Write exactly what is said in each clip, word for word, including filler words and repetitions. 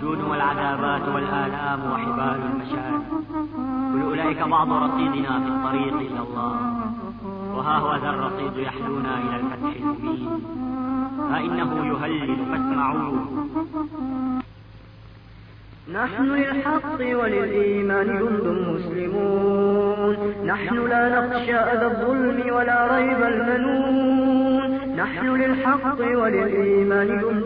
الجنود والعذابات والآلام وحبال المشاعر. كل أولئك بعض رصيدنا في الطريق إلى الله، وها هو ذا الرصيد يحلونا إلى الفتح المبين. فإنه يهلل فاسمعوه. نحن للحق وللإيمان جند مسلمون، نحن لا نخشى أذى الظلم ولا ريب المنون. نحن للحق وللإيمان جند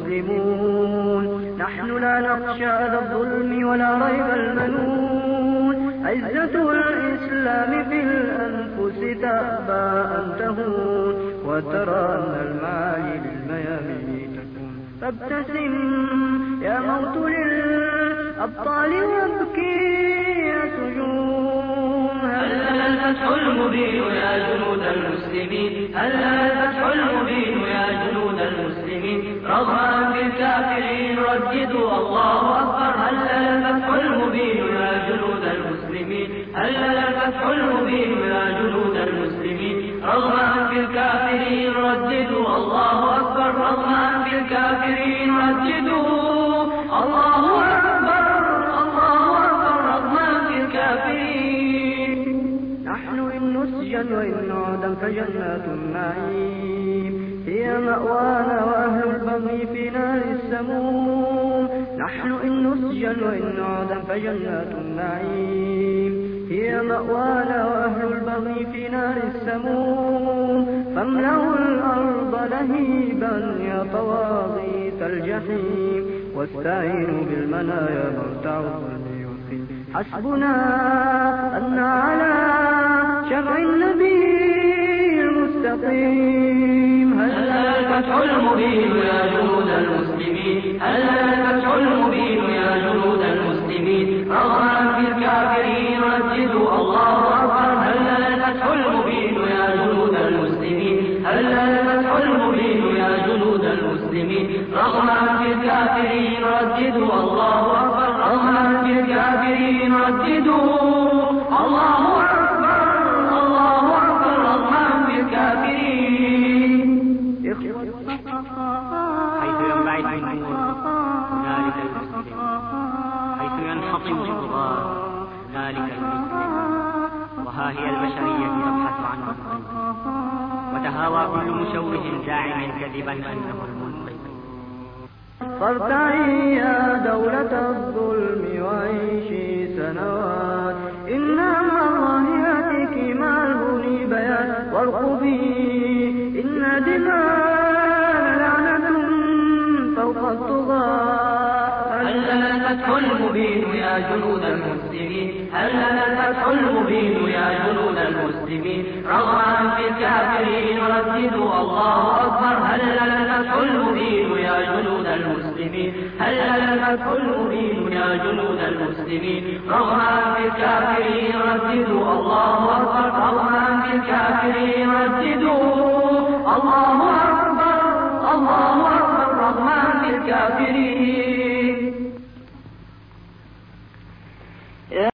مسلمون، نحن لا نخشى أذى الظلم ولا ريب المنون. عزة الإسلام في الأنفس تأبى أن تهون، وترى أن المعالي للميامين تكون. فابتسم يا موت للأبطال وابكي يا سجون. هل لنا الفتح المبين يا جنود المسلمين، هل لنا الفتح المبين يا جنود المسلمين. رغم أنف الكافرين رددوا الله أكبر. هل لنا الفتح المبين يا جنود المسلمين، هل لنا الفتح المبين يا جنود المسلمين. رغم أنف الكافرين رددوا الله أكبر. رغم أنف الكافرين رددوا الله أكبر. الله أكبر رغم أنف الكافرين. نحن إن نسجن وإن نعدم فجنات النعيم هي مأوانا وأهل البغي في نار السموم. نحن إن نسجن وإن نعدم فجنات النعيم هي مأوانا وأهل البغي في نار السموم. فاملأوا الأرض لهيبا يا طواغيت الجحيم، واستعينوا بالمنايا مرتع الظلم يثيم. حسبنا أن على شمع النبي المستقيم. هل لنا الفتح المبين يا جنود المسلمين، هل لنا الفتح المبين يا جنود المسلمين. رغم أنف الكافرين رددوا الله أكبر. هل لنا الفتح المبين يا جنود المسلمين، هل لنا الفتح المبين يا جنود المسلمين. رغم أنف الكافرين رددوا الله أكبر. رغم أنف الكافرين رددوا الله أكبر. الله أكبر رغم أنف الكافرين. حيث ينبعث النور ذلك المسلم، حيث ينحطم الغبار ذلك المسلم. وها هي البشرية تبحث عنه الغيب، وتهاوى كل مشوه زاعم كذبا أنه المنقذ. فارتعي يا دولة الظلم وعيشي سنوات، إن الله يأتيك مع الهني بيان. وارقبي إن دماء لعنة فوق الطغاة. هل لنا الفتح المبين يا جنود المسلمين، هل لنا الفتح المبين يا جنود المسلمين. رغم أنف الكافرين رددوا الله أكبر. هل لنا الفتح المبين يا جنود المسلمين، هل لنا الفتح المبين يا جنود المسلمين. رغم أنف الكافرين رددوا الله أكبر. رغم أنف الكافرين رددوا الله أكبر. الله أكبر رغم أنف الكافرين.